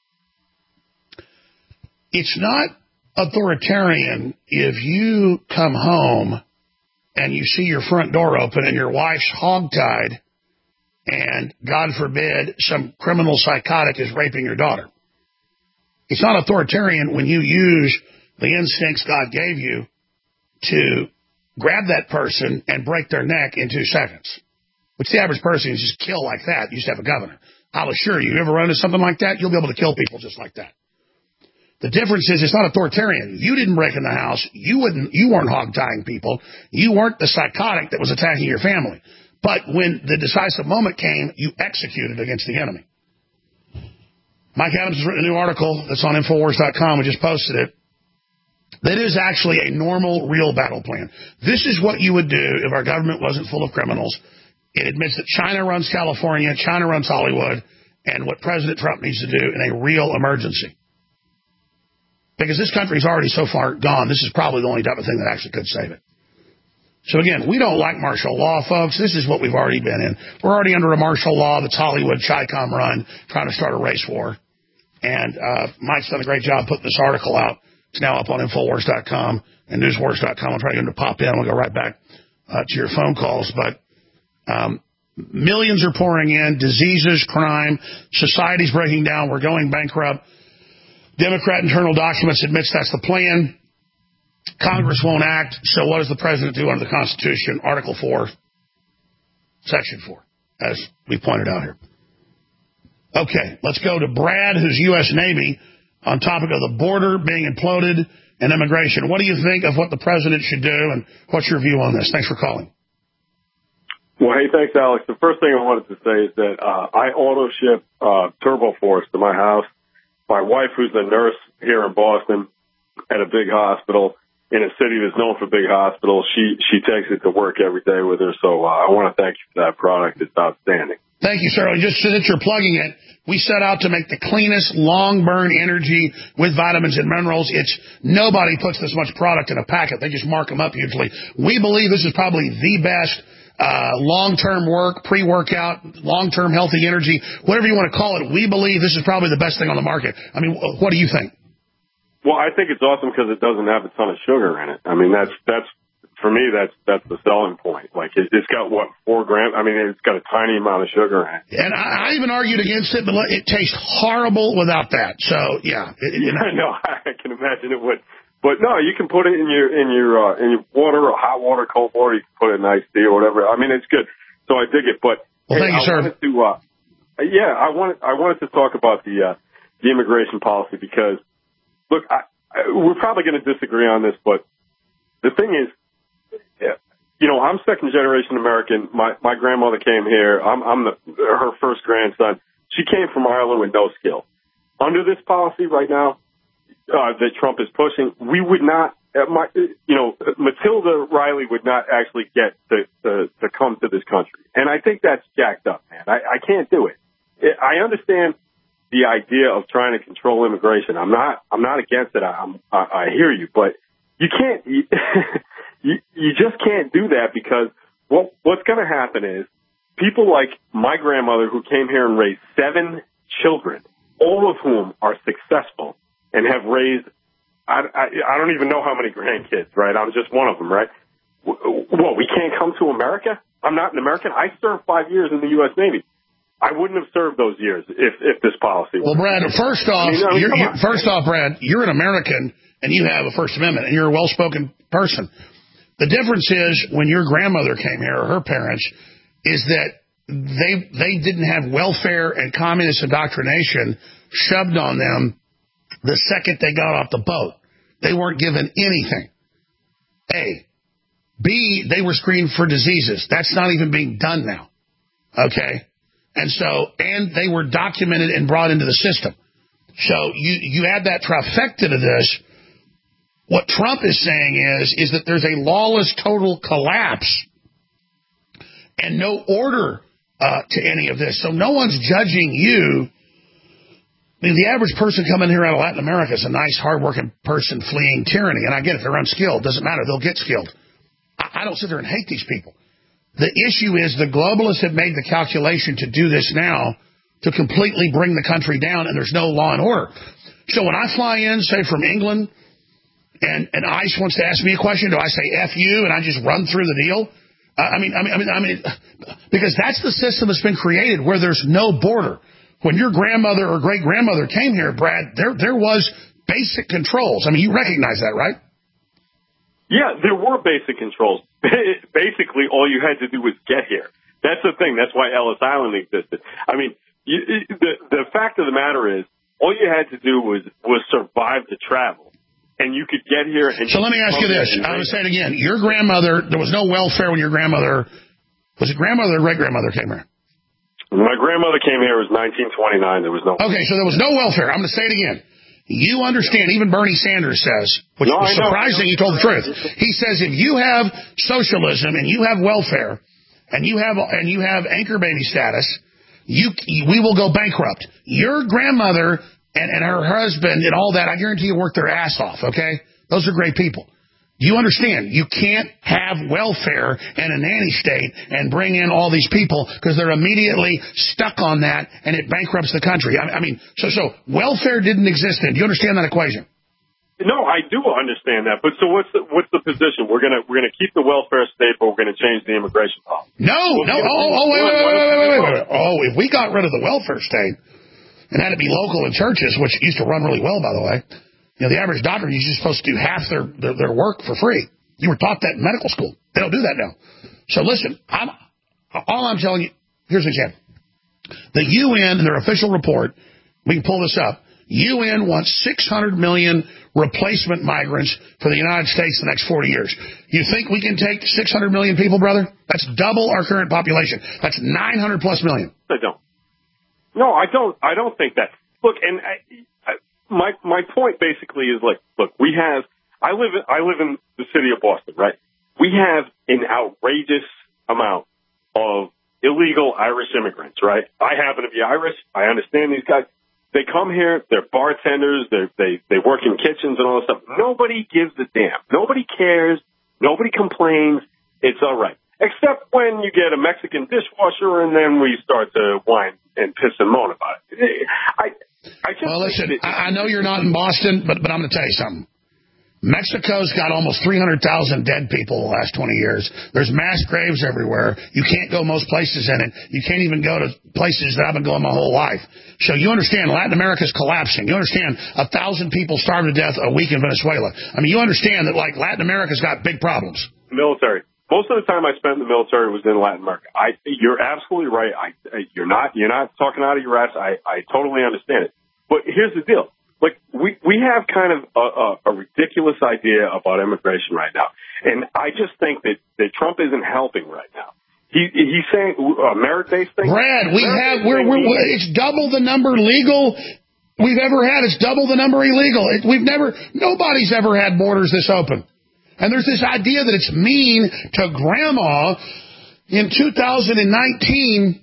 It's not authoritarian if you come home and you see your front door open and your wife's hogtied and, God forbid, some criminal psychotic is raping your daughter. It's not authoritarian when you use the instincts God gave you to grab that person and break their neck in 2 seconds. which the average person can just kill like that. You used to have a governor. I'll assure you, ever run into something like that, you'll be able to kill people just like that. The difference is it's not authoritarian. You didn't break in the house. You weren't hog-tying people. You weren't the psychotic that was attacking your family. But when the decisive moment came, you executed against the enemy. Mike Adams has written a new article that's on Infowars.com. We just posted it. That is actually a normal, real battle plan. This is what you would do if our government wasn't full of criminals. It admits that China runs California, China runs Hollywood, and what President Trump needs to do in a real emergency. Because this country's already so far gone, this is probably the only type of thing that actually could save it. So again, we don't like martial law, folks. This is what we've already been in. We're already under a martial law that's Hollywood, Chi-Com run, trying to start a race war. And Mike's done a great job putting this article out. It's now up on Infowars.com and Newswars.com. I'll try to get him to pop in. We'll go right back to your phone calls. But millions are pouring in, diseases, crime, society's breaking down, we're going bankrupt. Democrat internal documents admits that's the plan. Congress won't act, so what does the president do under the Constitution? Article 4, Section 4, as we pointed out here. Okay, let's go to Brad, who's U.S. Navy, on topic of the border being imploded and immigration. What do you think of what the president should do, and what's your view on this? Thanks for calling. Well, hey, thanks, Alex. The first thing I wanted to say is that I auto-ship TurboForce to my house. My wife, who's a nurse here in Boston at a big hospital, in a city that's known for big hospitals, she takes it to work every day with her. So I want to thank you for that product. It's outstanding. Thank you, sir. Just so that you're plugging it, we set out to make the cleanest long-burn energy with vitamins and minerals. Nobody puts this much product in a packet. They just mark them up usually. We believe this is probably the best long-term work, pre-workout, long-term healthy energy, whatever you want to call it. We believe this is probably the best thing on the market. I mean, what do you think? Well, I think it's awesome because it doesn't have a ton of sugar in it. I mean, that's for me, that's the selling point. Like, it's got, 4 grams? I mean, it's got a tiny amount of sugar in it. And I even argued against it, but it tastes horrible without that. So, yeah. I know. I can imagine it would. But, no, you can put it in your water, or hot water, cold water. You can put it in iced tea or whatever. I mean, it's good. So I dig it. But, well, thank you, sir. I wanted to talk about the immigration policy because, look, we're probably going to disagree on this, but the thing is, I'm second-generation American. My grandmother came here. I'm her first grandson. She came from Ireland with no skill. Under this policy right now that Trump is pushing, we would not, Matilda Riley would not actually get to come to this country. And I think that's jacked up, man. I can't do it. I understand the idea of trying to control immigration. I'm not against it. I hear you, but you can't. You just can't do that because what's going to happen is people like my grandmother who came here and raised 7 children, all of whom are successful and have raised, I don't even know how many grandkids, right? I'm just one of them, right? What, we can't come to America? I'm not an American. I served 5 years in the U.S. Navy. I wouldn't have served those years if this policy was. Well, Brad, first off, Brad, you're an American and you have a First Amendment and you're a well-spoken person. The difference is when your grandmother came here, or her parents, is that they didn't have welfare and communist indoctrination shoved on them the second they got off the boat. They weren't given anything. A. B, they were screened for diseases. That's not even being done now. Okay? And they were documented and brought into the system. So you add that trifecta to this. What Trump is saying is that there's a lawless total collapse and no order to any of this. So no one's judging you. I mean, the average person coming here out of Latin America is a nice, hardworking person fleeing tyranny. And I get it. They're unskilled. Doesn't matter. They'll get skilled. I don't sit there and hate these people. The issue is the globalists have made the calculation to do this now to completely bring the country down, and there's no law and order. So when I fly in, say, from England, and ICE wants to ask me a question, do I say F you and I just run through the deal? I mean, because that's the system that's been created where there's no border. When your grandmother or great-grandmother came here, Brad, there was basic controls. I mean, you recognize that, right? Yeah, there were basic controls. Basically, all you had to do was get here. That's the thing. That's why Ellis Island existed. I mean, the fact of the matter is, all you had to do was survive the travel, and you could get here. And so let me ask you this. I'm going to say it again. Your grandmother, there was no welfare when your grandmother, was it grandmother or great-grandmother came here? My grandmother came here. It was 1929. There was no. Okay, so there was no welfare. I'm going to say it again. You understand, even Bernie Sanders says, which was surprising, he told the truth. He says if you have socialism and you have welfare and you have anchor baby status, we will go bankrupt. Your grandmother and her husband and all that, I guarantee you worked their ass off, okay? Those are great people. Do you understand? You can't have welfare and a nanny state and bring in all these people because they're immediately stuck on that and it bankrupts the country. I mean, so welfare didn't exist then. Do you understand that equation? No, I do understand that. But so what's the position? We're gonna keep the welfare state, but we're gonna change the immigration law. No. Wait. Oh, if we got rid of the welfare state and had to be local in churches, which used to run really well, by the way. You know, the average doctor is just supposed to do half their work for free. You were taught that in medical school. They don't do that now. So listen, all I'm telling you, here's an example. The UN, in their official report, we can pull this up, UN wants 600 million replacement migrants for the United States in the next 40 years. You think we can take 600 million people, brother? That's double our current population. That's 900 plus million. I don't. No, I don't think that. Look, and my point basically is like, look, I live in the city of Boston, right? We have an outrageous amount of illegal Irish immigrants, right? I happen to be Irish. I understand these guys. They come here. They're bartenders. They work in kitchens and all this stuff. Nobody gives a damn. Nobody cares. Nobody complains. It's all right. Except when you get a Mexican dishwasher and then we start to whine and piss and moan about it. Well, listen, I know you're not in Boston, but I'm going to tell you something. Mexico's got almost 300,000 dead people the last 20 years. There's mass graves everywhere. You can't go most places in it. You can't even go to places that I've been going my whole life. So you understand Latin America's collapsing. You understand 1,000 people starve to death a week in Venezuela. I mean, you understand that, like, Latin America's got big problems. Military. Most of the time I spent in the military was in Latin America. You're absolutely right. You're not talking out of your ass. I totally understand it. But here's the deal. Like, we have kind of a ridiculous idea about immigration right now. And I just think that Trump isn't helping right now. He's saying merit-based thing. Brad, it's double the number legal we've ever had. It's double the number illegal. Nobody's ever had borders this open. And there's this idea that it's mean to grandma in 2019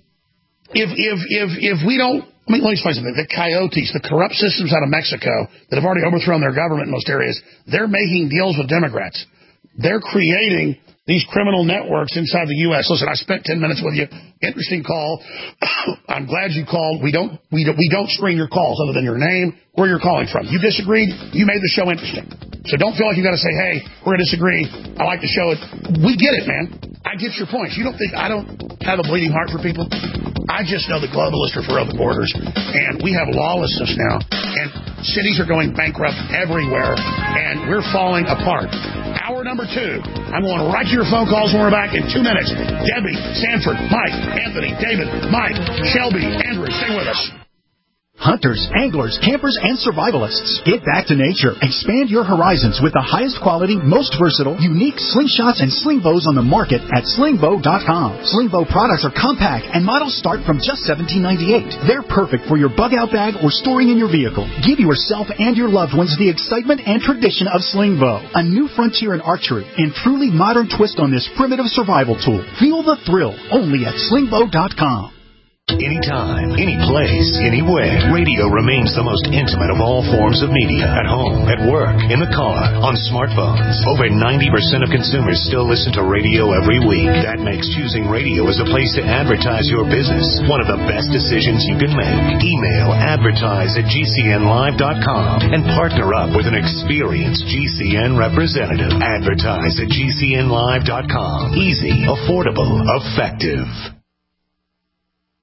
if we don't. I mean, let me explain something. The coyotes, the corrupt systems out of Mexico that have already overthrown their government in most areas, they're making deals with Democrats. They're creating these criminal networks inside the U.S. Listen, I spent 10 minutes with you. Interesting call. I'm glad you called. We don't screen your calls other than your name, where you're calling from. You disagreed. You made the show interesting. So don't feel like you got to say, hey, we're going to disagree. I like the show. We get it, man. I get your points. You don't think I don't have a bleeding heart for people? I just know the globalists are for open borders, and we have lawlessness now, and cities are going bankrupt everywhere, and we're falling apart. Hour number 2. I'm going right to your phone calls when we're back in 2 minutes. Debbie, Sanford, Mike, Anthony, David, Mike, Shelby, Andrew, stay with us. Hunters, anglers, campers, and survivalists. Get back to nature. Expand your horizons with the highest quality, most versatile, unique slingshots and sling bows on the market at slingbow.com. Slingbow products are compact and models start from just $17.98. They're perfect for your bug-out bag or storing in your vehicle. Give yourself and your loved ones the excitement and tradition of Slingbow, a new frontier in archery and truly modern twist on this primitive survival tool. Feel the thrill only at slingbow.com. Anytime, any place, anywhere. Radio remains the most intimate of all forms of media. At home, at work, in the car, on smartphones. Over 90% of consumers still listen to radio every week. That makes choosing radio as a place to advertise your business one of the best decisions you can make. Email advertise@gcnlive.com and partner up with an experienced GCN representative. Advertise@gcnlive.com. Easy, affordable, effective.